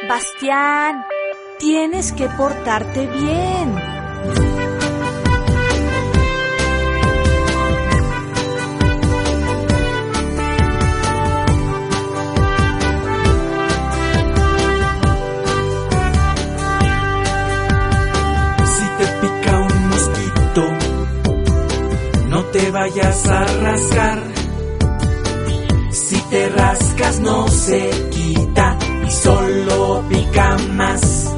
Bastián, tienes que portarte bien. Si te pica un mosquito, no te vayas a rascar. Si te rascas no se quita y solo pica más.